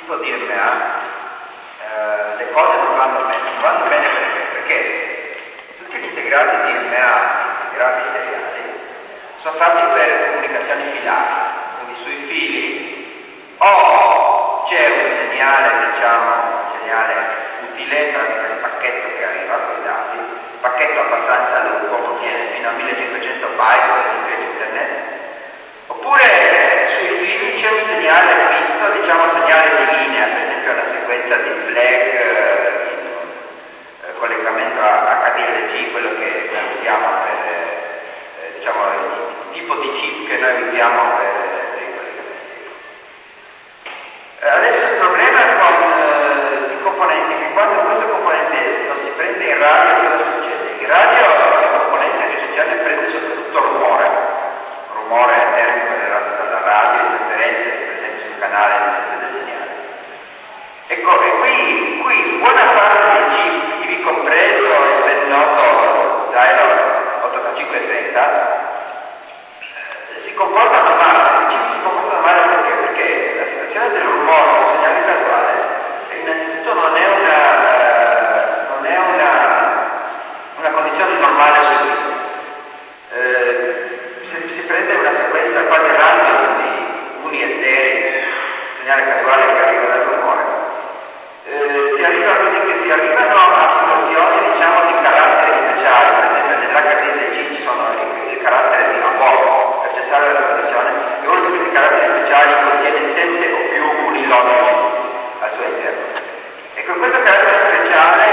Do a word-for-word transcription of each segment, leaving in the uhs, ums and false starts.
tipo D M A eh, le cose non vanno bene. Non vanno bene perché? Perché tutti gli integrati D M A, integrati seriali, sono fatti per comunicazioni filari, quindi sui fili o c'è un segnale, diciamo, un segnale utile tramite il pacchetto che arriva con i dati, il pacchetto abbastanza lungo, contiene fino a millecinquecento byte per internet, oppure sui fili c'è un segnale fisso, diciamo un segnale di linea, per esempio una sequenza di flag, eh, in eh, collegamento a H D L G, quello che noi usiamo per, eh, diciamo, il tipo di chip che noi usiamo per, per i collegamenti. Eh, adesso il problema è con eh, i componenti, che quando questo componente non si prende in radio, cosa succede? In radio è un componente che succede prende soprattutto rumore, rumore termico generato dalla radio, interferenze, per esempio sul canale del segnale. Ecco, e qui, qui buona parte dei chip, ivi compreso il ben noto Dialog ottantacinque trenta, eh, si comportano male. I chip si comportano male perché? Perché la situazione del rumore, del segnale casuale, innanzitutto non è una, eh, non è una, una condizione normale sul disco. Eh, se si prende una sequenza quasi random di uni e zeri, segnale casuale che arriva dal rumore, eh, si arriva quindi che si arrivano a situazioni, diciamo, di caratteri speciali. Per esempio nell'H D L G ci sono il, il carattere di lavoro per cessare la trasmissione, e uno di questi caratteri speciali contiene sette o più unilogici al suo interno. E con questo carattere speciale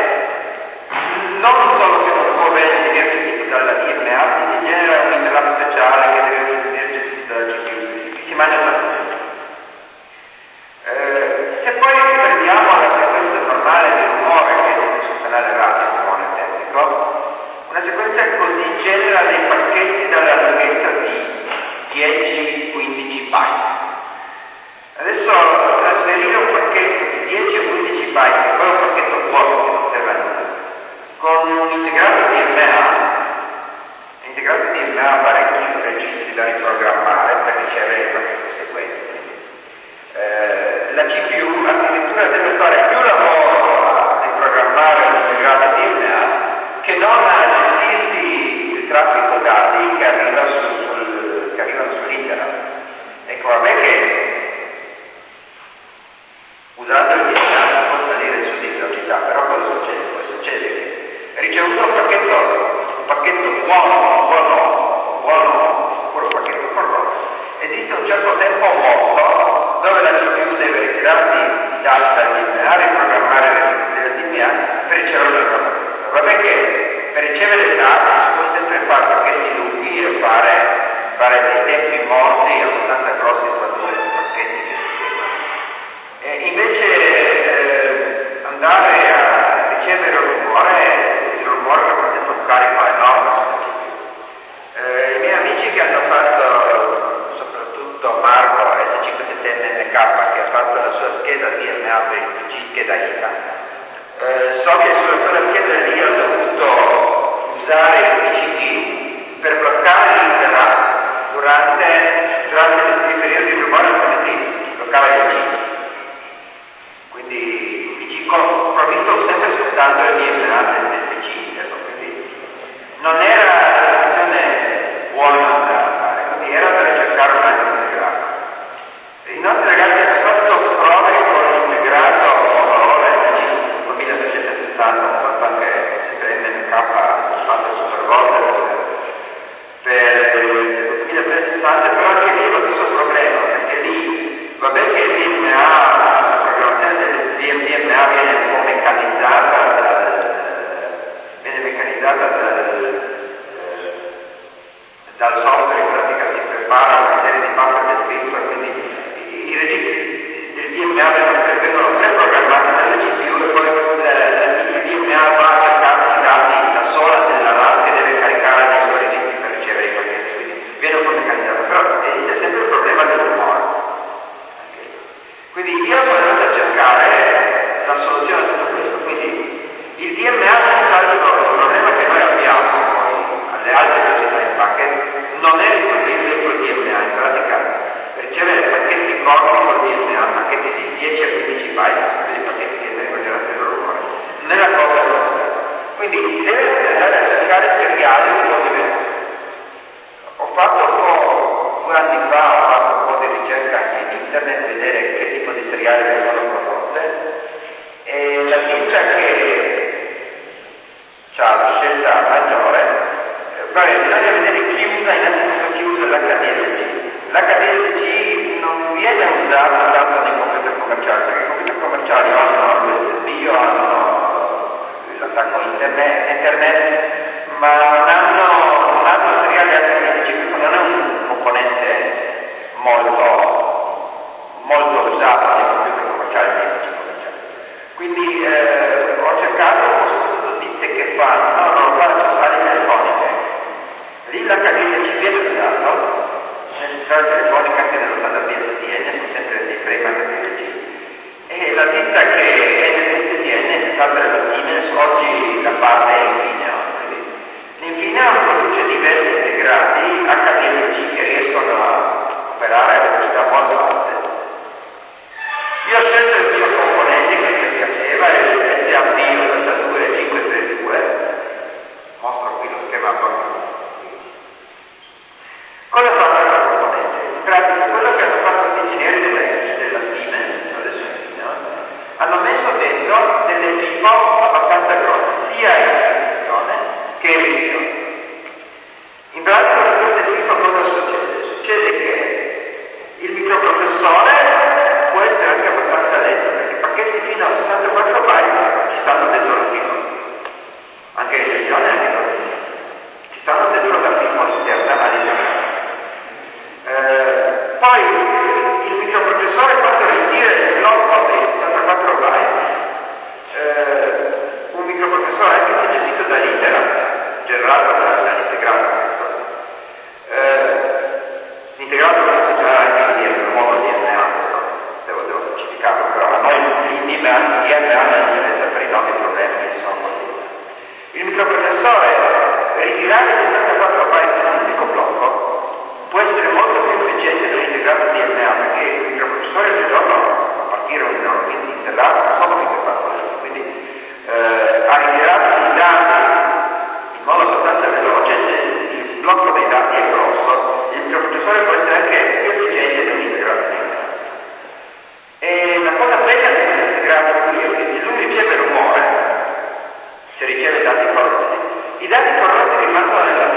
non solo che non può essere gestito dalla D M A, ma si genera un interrupt speciale che deve essere gestito dalla G P U, che si mangia tanto. Eh, se poi riprendiamo la sequenza normale di rumore che è sul canale radio, rumore tecnico, una sequenza così genera dei pacchetti dalla lunghezza di dieci quindici byte. Adesso trasferire un pacchetto di dieci o quindici byte, che poi è un pacchetto vuoto che non serve a nulla, con un integrato D M A, integrato D M A ha parecchi registri da riprogrammare per ricevere il pacchetto sequenza. Eh, la G P U addirittura deve fare più lavoro a riprogrammare un integrato D M A che non a gestirsi il traffico dati che arriva su, sul, che arrivano sull'internet. Ecco, a me che usando il D M A si può salire su di velocità, però cosa succede? Poi succede che ricevuto un pacchetto, un pacchetto buono, buono, buono, oppure un pacchetto corrotto, esiste un certo tempo morto dove la G P U deve ritirarsi i dati dal D M A, riprogrammare il D M A per ricevere il pacchetto. Vabbè che per ricevere i dati si può sempre fare pacchetti lunghi e fare, fare dei tempi morti abbastanza grossi tra due pacchetti che si seguono. E invece eh, andare a ricevere il rumore, il rumore rappresenta un carico enorme sulla G P U. Eh, I miei amici che hanno fatto, soprattutto Marco S cinque sette N K, che ha fatto la sua scheda D M A per il P C, scheda I C A, eh, so che sulla quella scheda lì ha dovuto usare il P C D per bloccare l'interrupt durante, durante il periodo di rumore, altrimenti bloccava il P C. Quindi il P C provvisto sempre soltanto il D M A del P C interno, quindi non era la soluzione buona da fare, quindi era da ricercare un altro integrato. I nostri ragazzi hanno fatto prove con l'integrato Motorola duemilaseicentosettanta, hanno fatto anche sempre N M K, hanno fatto Supervolter per il duemilaseicentosettanta, però anche lì è lo stesso problema, perché lì vabbè che il internet vedere che tipo di seriali vengono prodotte, e la ditta che ha la scelta maggiore, eh, vabbè, bisogna vedere chi usa innanzitutto chi usa l'H D S G. L'H D S G non viene usato tanto nei computer commerciali, perché i computer commerciali hanno l'U S B o hanno l'attacco internet, internet, ma non hanno, non hanno seriali H D S G, questo non è un componente molto, molto usato nei computer commerciali e nei P C commerciali. Quindi eh, ho cercato, ho soprattutto ditte che fanno, no, non fanno centrali telefoniche. Lì l'H D S G viene usato, nel centrale telefonica anche nello standard D S D N, sono sempre dei frame H D S G. E la ditta che è nel D S D N, sempre la Siemens, oggi la parte è Infineon. Quindi l'Infineon produce diversi integrati H D S G che riescono a operare a velocità molto alte. Io ho scelto il mio componente che mi piaceva, è il S A P ottantadue cinquecentotrentadue, mostro qui lo schema proprio. Cosa fa questo componente? In pratica quello che hanno fatto gli ingegneri della, della Siemens, adesso Infineon, hanno messo dentro delle pipo abbastanza grosse, sia in emissione che in emissione. In pratica con queste pipo cosa succede? Succede che il microprocessore può essere anche abbastanza lento, perché pacchetti fino a sessantaquattro byte ci stanno dentro la pipo, anche in emissione anche in emissione, ci stanno dentro la pipo interna all'interno. Eh, poi il microprocessore quando ritira il blocco dei sessantaquattro byte, eh, un microprocessore anche se gestito dall'Intel, generato dall'integrato, eh, l'integrato è già anche il nuovo D M A, devo, devo specificarlo, però a noi il D M A non interessa per i nostri problemi che sono così. Il microprocessore, per ritirare i sessantaquattro byte in un unico blocco, può essere molto più efficiente dell'integrato D M A, perché il microprocessore ogni giorno a partire da un quindi integrato non sono ventiquattro ore, quindi eh, ha ritirato i dati in modo abbastanza veloce. Se il blocco dei dati è grosso, il microprocessore può essere anche più efficiente dell'integrato D M A. E la cosa bella di questo integrato qui è che se lui riceve rumore, se riceve dati corrotti, i dati corrotti rimangono nella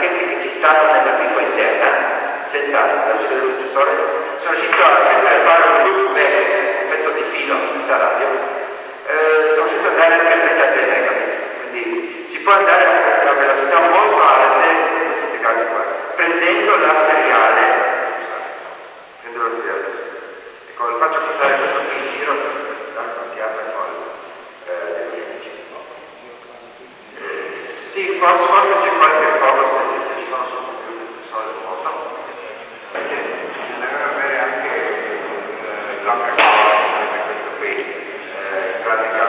tecniche che ci stanno nella piccola interna, senza l'ausilio del processore, sono riuscito a fare un loop vero, un pezzo di filo senza radio, eh, sono riuscito ad andare anche a trentatré megabit, quindi si può andare a velocità molto alte in questi casi qua, prendendo la seriale, prendendo la seriale. Ecco, lo faccio passare questo qui in giro per dare un'occhiata poi. Sì, forse, forse c'è qualche cosa se ci sono sul computer, solito foto, perché bisognerebbe avere anche l'altra cosa, come questo qui, in pratica,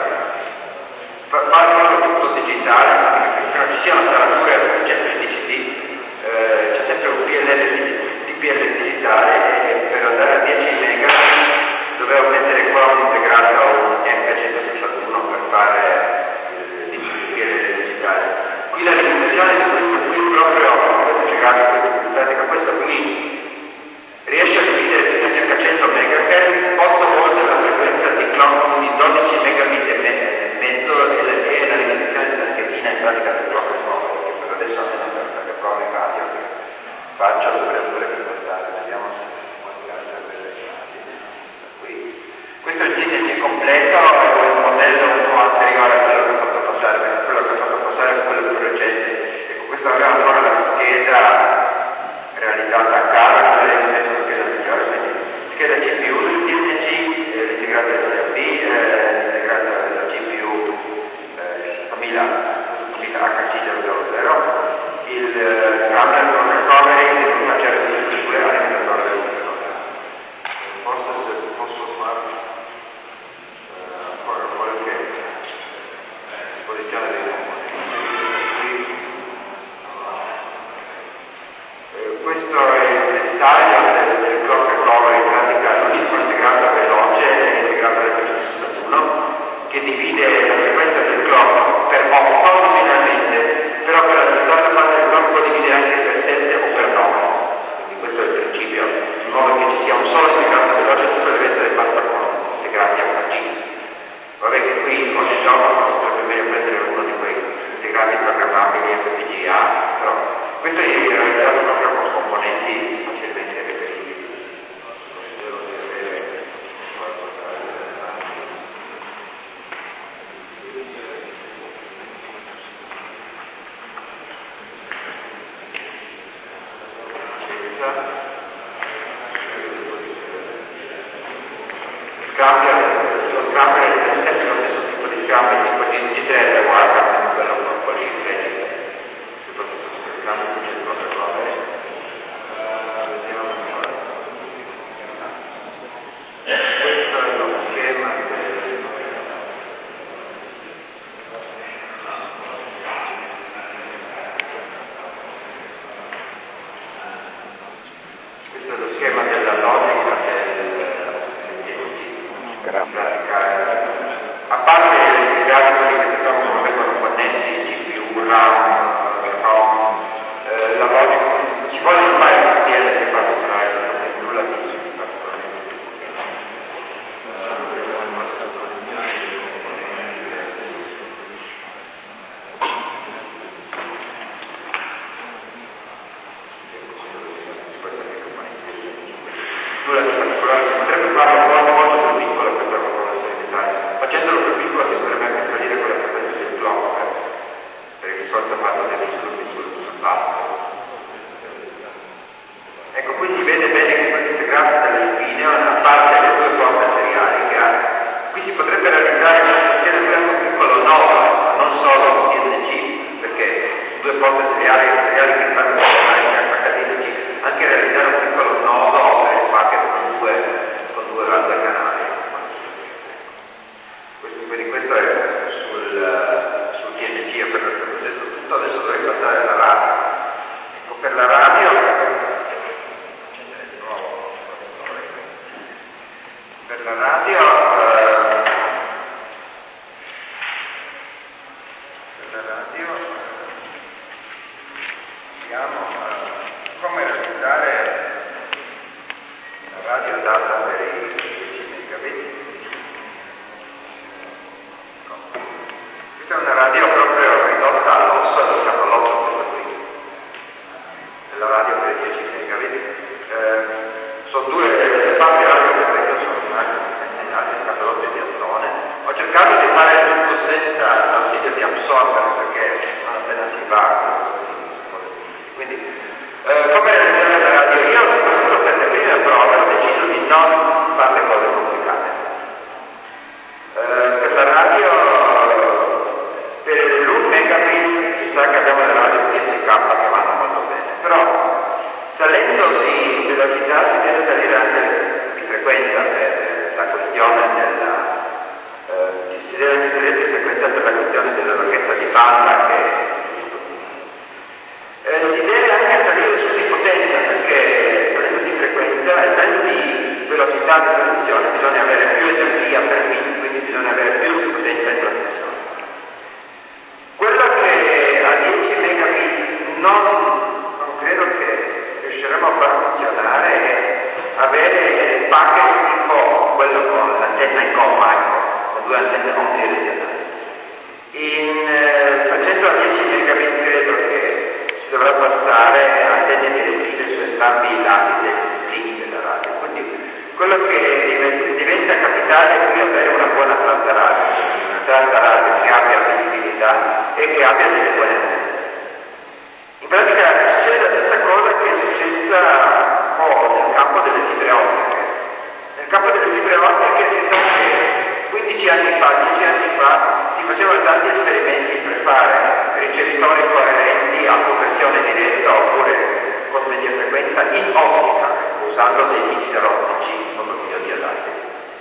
fare tutto digitale, che non ci siano tarature sempre in D C D, eh, c'è sempre un P L L D P L digitale e per andare a dieci mega dovevo mettere qua un integrato o un M P centosessantuno per fare il P L L digitale. Qui la limitazione di questo qui proprio, questo c'è grafico, in pratica questo qui riesce a dividere fino a circa cento megahertz, otto volte la frequenza di clock, quindi dodici megabit e mezzo, e la limitazione della schedina in pratica del clock nuovo, che per adesso almeno per le prove radio che faccio dovrebbe dovrebbe portare, vediamo se guardate quelle qui. Questo è il T N C completo, è un modello un po' anteriore a quello che ho fatto passare, perché quello che ho fatto passare è quello più recente. Ecco, questo aveva ancora la scheda realizzata a casa, nel senso la scheda migliore, quindi scheda C P U, il T N C, eh, l'integrato del C A B, eh, l'integrato della G P U eh, ottomila H C zero zero zero, il eh, camera con recovery di una C R T due all'alimentatore del computer. Forse se posso fare eh, ancora qualche esposizione dei componenti. Eh, questo è il dettaglio del, del clock recovery, in pratica l'unico integrato veloce è l'integrato del centosessantuno che divide la frequenza del clock per otto nominalmente, però per la seconda parte del clock può dividere anche per sette o per nove. Quindi questo è il principio, in modo che ci sia un solo integrato veloce, tutto deve essere fatto con integrati H C. Vabbè che qui con il gioco sarebbe meglio prendere uno di quei integrati programmabili F P G A, però questo è realizzato proprio con componenti facilmente reperibili. Devo avere qualcosa cambia, lo scambio è sempre lo stesso tipo di scambio, tipo G tre è uguale a quello con quelli invece, soprattutto se scambio qui c'è il protocollo. Vediamo un po'. Questo è lo schema del... questo è lo schema della logica del a parte i dati che sappiamo come vengono connessi, C P U, RAM, ROM, eh, la logica, ci vogliono fare un piede che fa funzionare nulla di particolarmente. Nulla di particolare, si potrebbe fare un po' molto più piccolo questa componente di dettaglio. Facendolo più piccolo si potrebbe anche salire con la frequenza del clock, perché di solito fanno dei disturbi sul, sul basso. Ecco, qui si vede bene che questo integrato delle spine, a parte le due porte seriali che ha, qui si potrebbe realizzare una scheda più piccolo nodo, non solo T N C, perché due porte seriali seriali che fanno H D C, anche realizzare un piccolo nodo per il packet con due, con due valve canali. Questo, quindi questo è sul, sul T N C, per il processo tutto, adesso dovrei passare alla radio. Ecco, per la radio, per la radio, eh, per la radio, vediamo eh, come realizzare la radio data per i dieci megabit. Questa è una radio proprio ridotta all'osso, allo scatolotto, questa qui. della radio per dieci megabit. Eh, sono due le parti radio che prendo sono altre casalotto di Azzone. Ho cercato di fare tutto senza l'ausilio di Absorber perché non appena si va quindi eh, come realizzare la radio io soprattutto per le prime prove ho deciso di non fare le cose complicate. Eh, per la radio per l'un megabit si sa che abbiamo le radio T S K che vanno molto bene, però salendo di velocità si deve salire anche di frequenza per la questione della eh, si deve salire di frequenza per la questione della lunghezza di banda che eh, si deve anche salire su di potenza perché salendo di frequenza e salendo di velocità di trasmissione bisogna avere più energia per bit, quindi bisogna avere più potenza di trasmissione. Quello che a dieci megabit non, non credo che riusciremo a far funzionare è avere packet tipo quello con l'antenna in coppa, ecco, con due antenne omnidirezionali. In eh, facendo a dieci megabit credo che si dovrà passare a antenne direttive su entrambi i lati del link della radio. Quindi quello che diventa capitale è qui avere una buona tratta radio, una tratta radio che abbia visibilità e che abbia delle buone antenne. In pratica succede la stessa cosa che è successa un po' nel campo delle fibre ottiche. Nel campo delle fibre ottiche si sa che quindici anni fa, dieci anni fa, si facevano tanti esperimenti per fare ricevitori coerenti a conversione diretta oppure con media frequenza in ottica, usando dei mixer ottici come di adatti.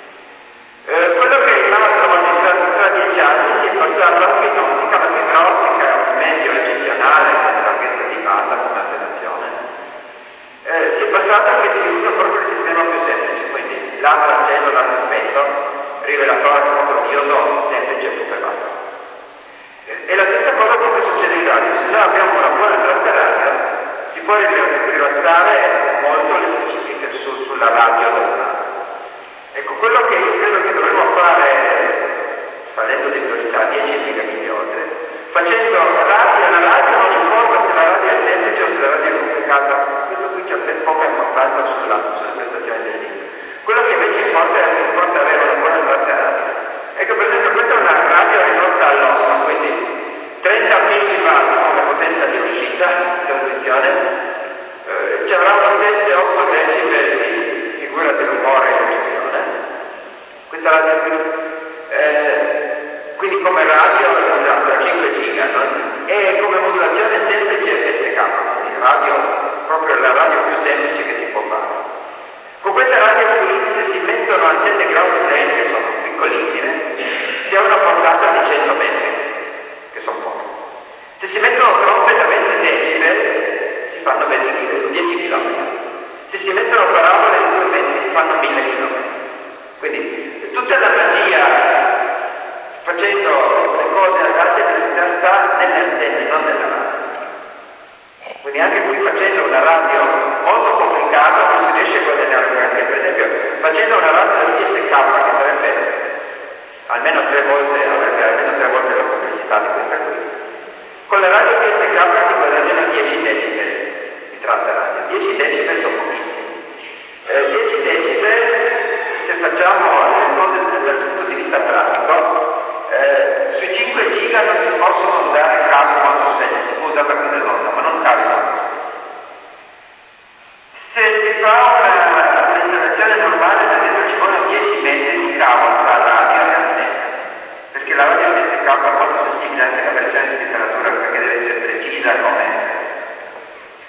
Eh, quello che è stato tra dieci anni si è passato anche in ottica, la fibra ottica è un medio eccezionale con la larghezza di banda come alterazione. Eh, si è passato anche di uso proprio il sistema più semplice, quindi l'altra acceso, l'altro spento, rivelatore contro diodo semplice tutto e basta. Eh, e la stessa cosa come succede in radio, se noi abbiamo una buona tratta radio si può rilassare molto le specifiche su, sulla radio della. Ecco, quello che io credo che dovremmo fare salendo di velocità dieci megabit oltre, facendo radio, la radio non importa se la radio è semplice o se la radio è complicata, questo qui c'è ben poca importanza sulla, sulle prestazioni del link. Quello che invece importa è che importa avere una buona tratta radio. Ecco, per esempio, questa è una radio ridotta all'osso, quindi trenta milliwatt come potenza di uscita, di trasmissione, eh, ci avrà una sette otto decibel di figura di rumore in emissione. Questa radio qui, eh, quindi come radio da cinque giga, no? E come modulazione semplice S K, quindi radio, proprio la radio più semplice che si può fare. Con questa radio qui, se si mettono antenne ground plane, che sono piccolissime, si ha una portata di cento metri, che sono poche. Se si mettono troppe da venti decibel, si fanno dieci chilometri. Se si mettono parabole di due metri, si fanno mille chilometri. Quindi tutta la magia facendo le cose ad alte velocità nelle antenne, non nella radio. Quindi anche qui facendo una radio molto complicata non si riesce a guadagnare granché. Per esempio facendo una radio da T S K che sarebbe almeno tre volte, avrebbe almeno tre volte la complessità di questa qui. Con la radio T S K si guadagnano dieci decibel di tratta radio. dieci decibel sono pochissimi. Eh, dieci decibel, se facciamo le cose dal punto di vista pratico, eh, sui cinque giga non si possono usare cavi molto semplici, si può usare per dell'onda, ma non cavi molto. Se si fa una un'installazione normale, per esempio ci vogliono dieci metri di cavo tra radio e antenne, perché la radio T S K è molto sensibile anche alla variazione di temperatura perché deve essere precisa come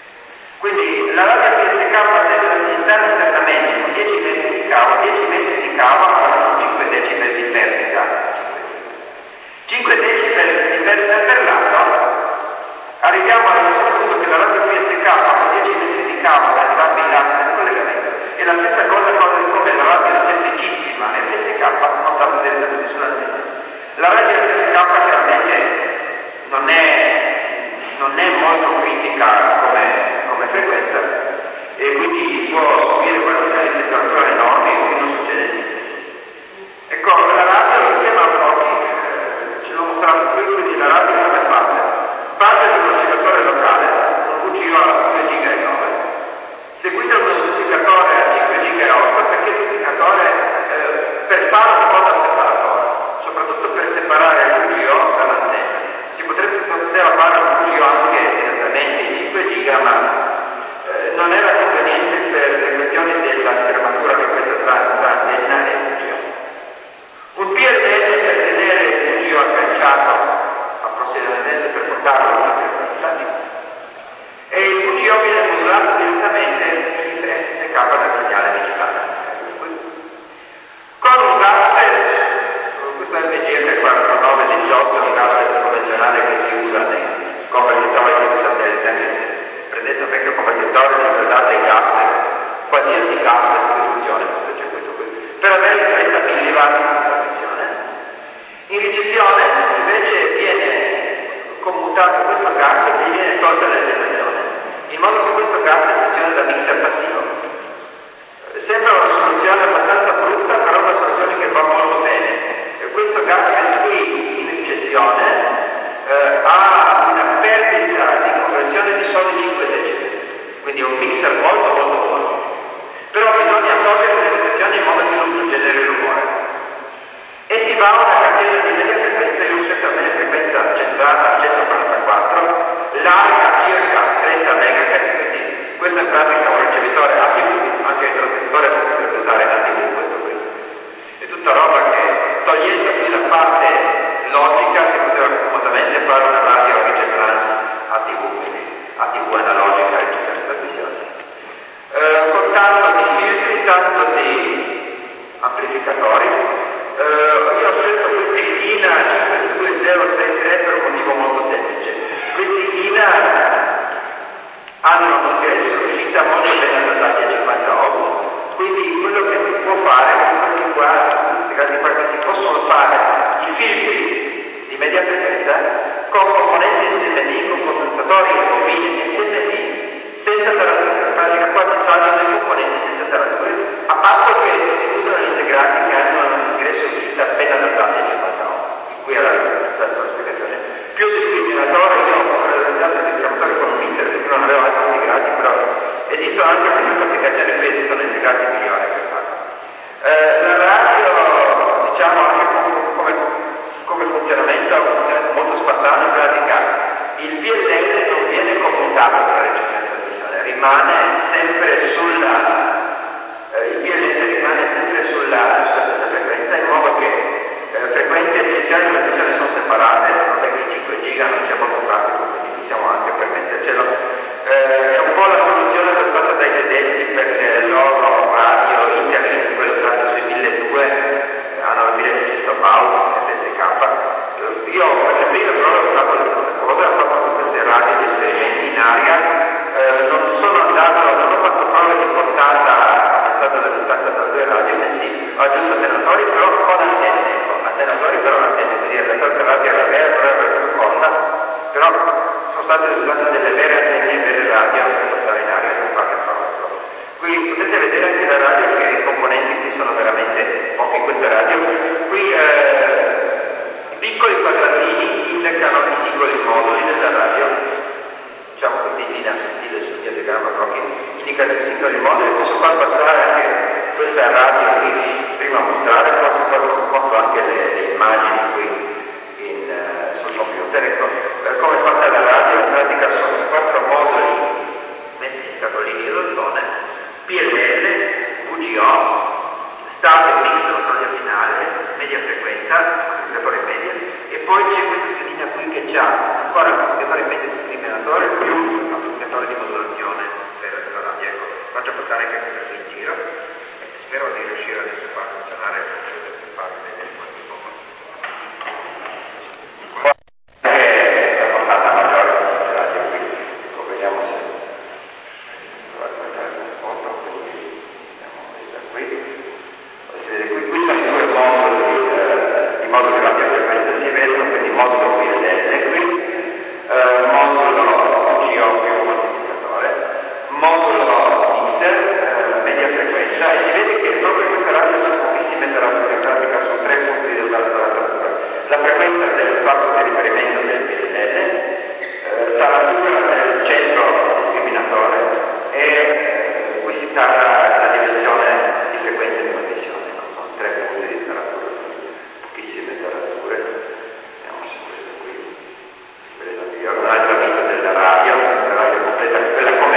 ma eh, non era conveniente per le questioni della schermatura che questa tra, tra antenna e V G O. Un P L L per tenere il V G O agganciato approssimativamente per portarlo a una frequenza, e il V G O viene modulato direttamente in S K dal segnale digitale. Con un gaffer, questo è il M G F quarantanove diciotto, un gaffer convenzionale che si usa nei convertitori di satellite, anche prendete un vecchio convertitore, ricordate i gaffer, qualsiasi gaffer che funziona in questo circuito qui, per avere trenta milliwatt di trasmissione. In ricezione invece viene commutato questo gas e viene tolta l'alternazione, in modo che questo gas funzioni da mixer passivo. Sembra una soluzione abbastanza brutta, però una soluzione che va molto bene. E questo gas qui in ricezione eh, ha una perdita di conversione di solo cinque decibel, quindi è un mixer molto molto buono. Però bisogna togliere le ricezioni in modo che non succedere il rumore. E si va a una catena di media frequenza, io uso a media frequenza centrata a centoquarantaquattro, larga circa trenta megahertz, quindi questo è in pratica un ricevitore A T V, anche il trasmettore potrebbe usare A T V questo qui. È tutta roba che, togliendo qui la parte logica, si poteva comodamente fare una radio ricetrans A T V, quindi A T V analogica e tutte le trasmissioni. Eh, con tanto di filtri, tanto di amplificatori. Eh, io ho scelto questi I N A cinque due zero sei tre per un motivo molto semplice. Questi I N A hanno un ingresso di uscita molto ben adattati a cinquanta ohm, quindi quello che si può fare, questi qua, questi qua che si possono fare i filtri di media frequenza con componenti S M D, con condensatori e bobine S M D, senza tarature. In pratica qua si fanno dei componenti senza tarature, a patto che si usano gli integrati che hanno un ingresso di uscita ben adattati a cinquanta ohm. Qui era la spiegazione. Più discriminatore, io ho realizzato il discriminatore con un inter perché non avevo altri integrati, però esistono anche queste applicazioni qui, esistono integrati migliori per farlo. Eh, la radio, diciamo anche come, come, come funzionamento, è un funzionamento molto spartano. In pratica il P L L non viene commutato per recensione e trasmissione, rimane sempre sulla eh, il P L L rimane sempre sulla, sulla stessa frequenza, in modo che eh, frequenze essenziali e trasmissione sono separate, non è che i cinque giga non sia molto pratico, quindi possiamo anche permettercelo. Eh, è un po' la soluzione adottata dai tedeschi, perché loro radio internet, quello stato sui milleduecento, eh, hanno la milleseicento Baud e S K. Eh, io per le prime prove ho fatto le stesse cose, ho fatto queste radio di esperimenti in aria, eh, non sono andato, non ho fatto prove di portata avanzata della distanza tra due radio, sì, ho aggiunto attenuatori però con antenne, attenuatori però antenne, quindi in realtà la radio era vera, però era più corta, però sono state usate delle vere antenne e vere radio per portare in aria per fare prove. Qui potete vedere anche la radio che i componenti qui sono veramente pochi in questa radio. Qui eh, i piccoli quadratini indicano i singoli moduli della radio, diciamo questi in linea sottile sul mio diagramma proprio indicano i singoli moduli. Posso far passare anche questa radio qui prima a mostrare, poi poi posso anche le, le immagini qui in, uh, sul computer. Ecco, per come è fatta la radio, in pratica sono quattro moduli messi in scatolini di ottone, P L L, V G O, stato e mix controllo finale, media frequenza, amplificatore media, e poi c'è questa schedina qui che ha ancora un amplificatore media discriminatore più un amplificatore di modulazione per la radio. Ecco, faccio passare anche questo qui in giro e spero di riuscire adesso a far funzionare per farvi vedere un po'. È la portata maggiore della radio qui, ecco, vediamo se qui sono i due moduli, eh, i moduli radio frequenza si vedono, quindi il modulo P L L qui, eh, modulo V G O che è un moltiplicatore, modulo mixer, eh, media frequenza, e si vede che proprio in questa radio sono pochissime tarature, in pratica sono tre punti della taratura. La frequenza del fatto di riferimento del P L L, eh, taratura del centro discriminatore, e eh, qui si tara la dimensione di frequenza di trasmissione. Tre punti di taratura, pochissime tarature. Vediamo se questo qui si vede meglio. Un'altra vita della radio, la radio completa, quella con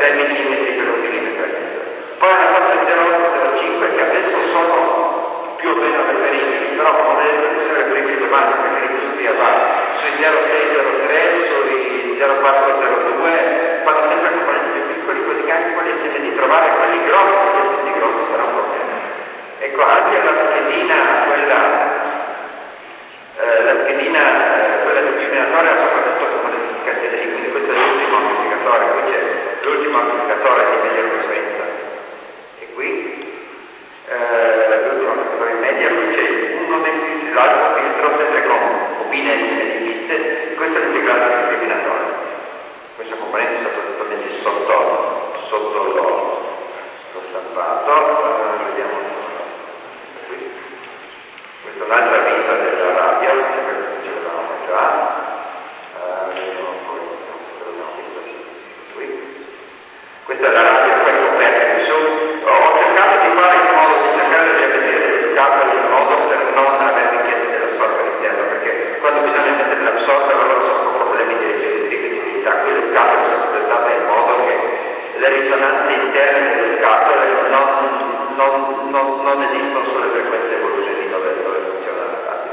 sei millimetri per un millimetro e mezzo. Poi hanno fatto il zero virgola otto zero virgola cinque che adesso sono più o meno reperibili, però come essere per i domani, perché l'industria va sui zero virgola sei zero virgola tre, sui zero virgola quattro zero virgola due, fanno sempre componenti più piccoli, quelli calcoli insieme di trovare quelli grossi, quelli grossi sarà un problema. Ecco, anche la schedina, quella, eh, la schedina, eh, quella discriminatoria ha soprattutto come modificazione lì, quindi questo è l'ultimo amplificatore, qui c'è l'ultimo amplificatore di media frequenza, e qui eh, l'ultimo amplificatore di media, qui c'è uno dei filtri, l'altro filtro sempre con bobine di piste, questo è l'integrato discriminatorio. Questo componente è stato totalmente sotto, sotto lo, lo stampato, uh, vediamo qui. Questa è un'altra vita della radio, che ce l'avevamo già, uh, vediamo poi, l'abbiamo visto qui. Questa è la radio poi coperta qui su. Ho cercato di fare in modo di cercare di vedere il capo in modo per non avere richieste dell'absorber interno, perché quando bisogna mettere l'absorber allora sono problemi di elettricità, qui il capo è stato pensato in modo che le risonanze interne del capo non, non, non, non esistono sulle frequenze evoluzioni dove, dove funziona la radio.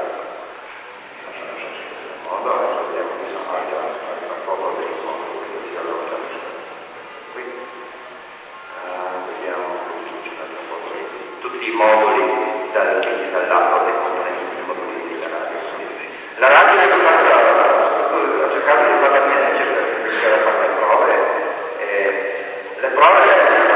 In modo che vediamo che sono anche un po' del mondo, questo sia allora qui. Uh, vediamo un po' qui. Tutti i moduli dal, dal lato dei componenti dei moduli della radio. La radio è fatta, ho cercato di farla bene, perché era fatta le prove. Eh, le prove a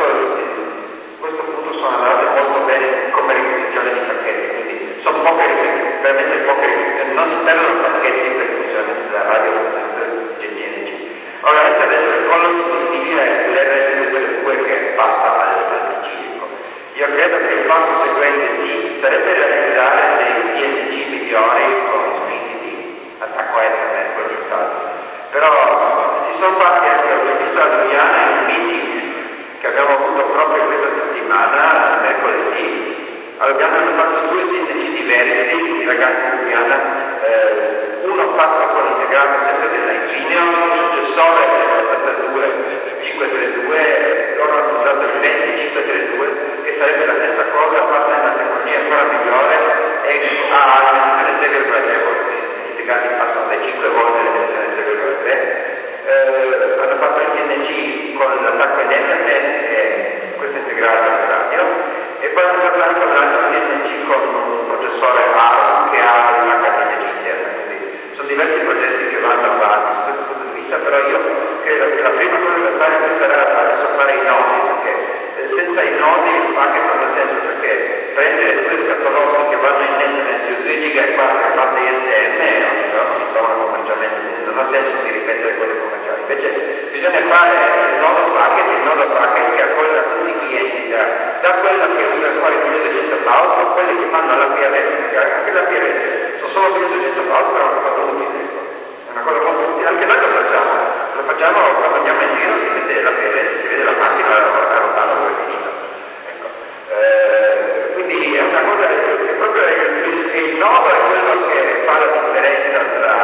questo punto sono andate molto bene come ripetizione di pacchetti, quindi sono poche, veramente poche, non si perdono pacchetti per il funzionamento della radio G N G. Ovviamente adesso il collo successivo è l'R S due che passa al ciclo. Io credo che il passo seguente sì, sarebbe realizzare dei D S G migliori con strumenti di attacco Ethernet, progettati. Però si sono fatti anche, ho visto a Lubiana in un meeting che abbiamo avuto proprio questa settimana, mercoledì. Allora abbiamo fatto due D S G diversi, i ragazzi di Lubiana, eh, uno fatto con l'integrato sempre della Infineon, un successore dell'ottantadue cinquecentotrentadue, loro hanno usato il venti cinquecentotrentadue, che sarebbe la stessa cosa fatta in una tecnologia ancora migliore e ha la dimensione sei virgola tre volt, gli integrati passano dai cinque volt alla dimensione sei virgola tre, eh, hanno fatto il D N G con l'attacco in Ethernet e questo integrato in radio, e poi hanno fatto anche un altro D N G con un processore ARM che ha una catena interna, quindi sono diversi progetti che vanno avanti da questo punto di vista, però io credo che la prima cosa da fare sarà adesso fare i nodi, perché senza i nodi fa che fanno senso, perché prendere due scatolotti che vanno in Ethernet su due giga e quattro che fanno I S M ogni giorno si trovano commercialmente, non ha senso di ripetere quelle commerciali, invece bisogna fare il nodo packet, il nodo packet che accolla tutti i clienti da, da quello che usa il quale milleduecento volt a quelli che fanno la P R S, perché anche la P R S sono solo milleduecento volt, però è una cosa utile, è una cosa molto utile, anche noi lo facciamo, lo facciamo quando andiamo in giro, si vede la P R S, si vede la macchina a rotare dove è finita. Ecco. Eh, quindi è una cosa che proprio è il, il nodo è quello che fa la differenza tra,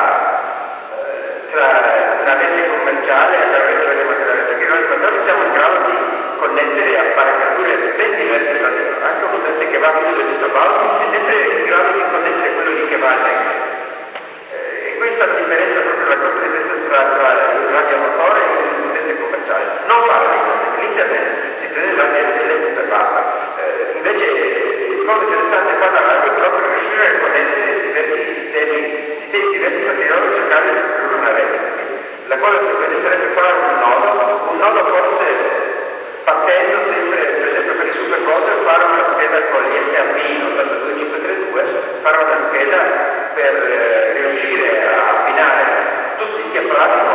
eh, tra la rete commerciale e la rete materiale, perché noi non siamo in grado di connettere apparecchiature ben diverse tra di loro, anche un utente che va a milleduecento volt è sempre in grado di connettere quello lì che va al eh, e questa differenza è proprio la cosa differenza tra, tra il radiomotore e l'utente commerciale. Non fare l'internet, l'internet si prende la D S L e basta. Eh, invece il cosa interessante è fare la radio è proprio riuscire a connettere diversi sistemi, sistemi diversi perché loro cercare di costruire una rete. La cosa seguente sarebbe fare un nodo, un nodo forse partendo sempre, per esempio per i supercomputer, fare una scheda con gli S A P ottantadue cinquecentotrentadue, fare una scheda per eh, riuscire a abbinare tutti gli apparati